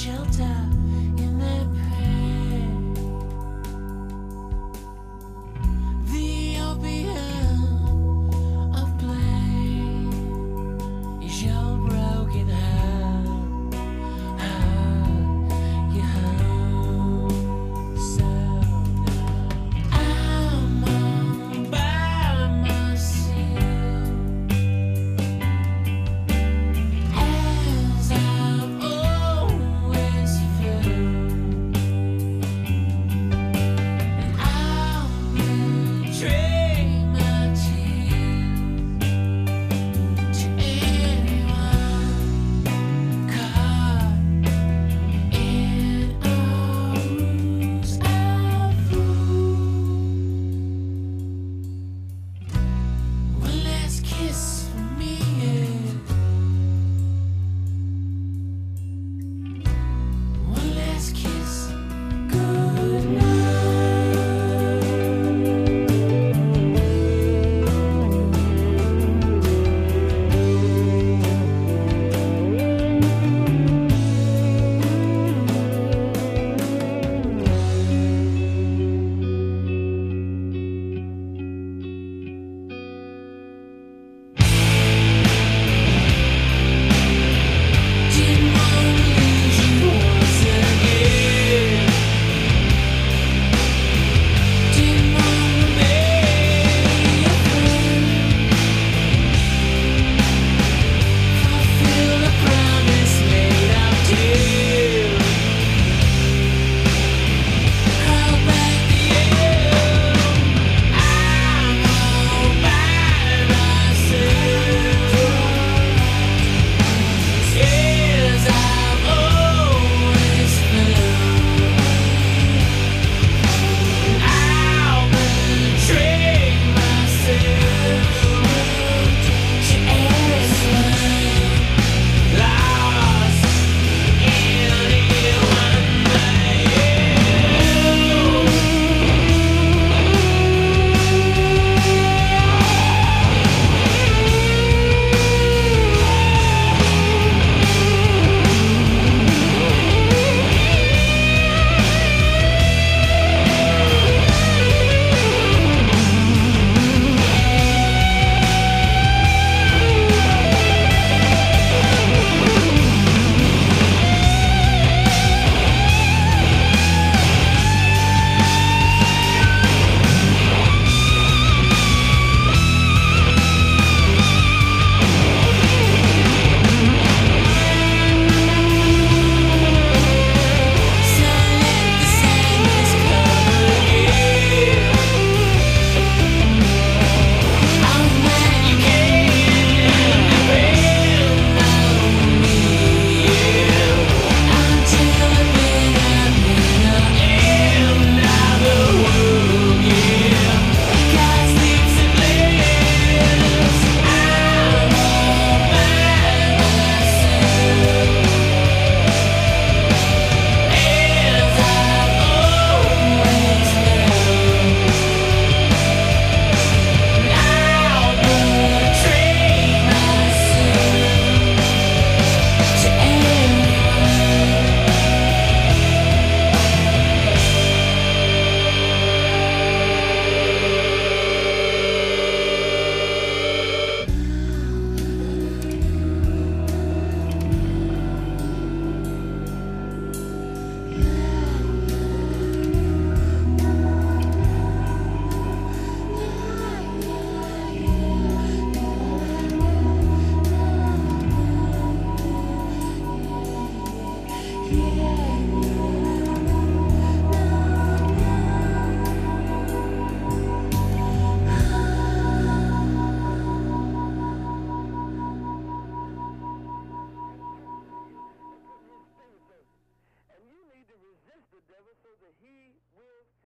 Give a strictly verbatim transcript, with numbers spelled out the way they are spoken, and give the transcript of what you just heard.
shelter in their pain. The opium of blame is your broken heart. Heart, your heart. So now I'm all by myself, as I've always felt, and I'll betray my tears to anyone caught in arms of rule. One last kiss for me, yeah. One last kiss. Good Didn't wanna lose you once again. Didn't wanna make a friend. Fulfill a promise made of deal. Crawl back the end. I'm all by myself, as I've always felt. I'll betray myself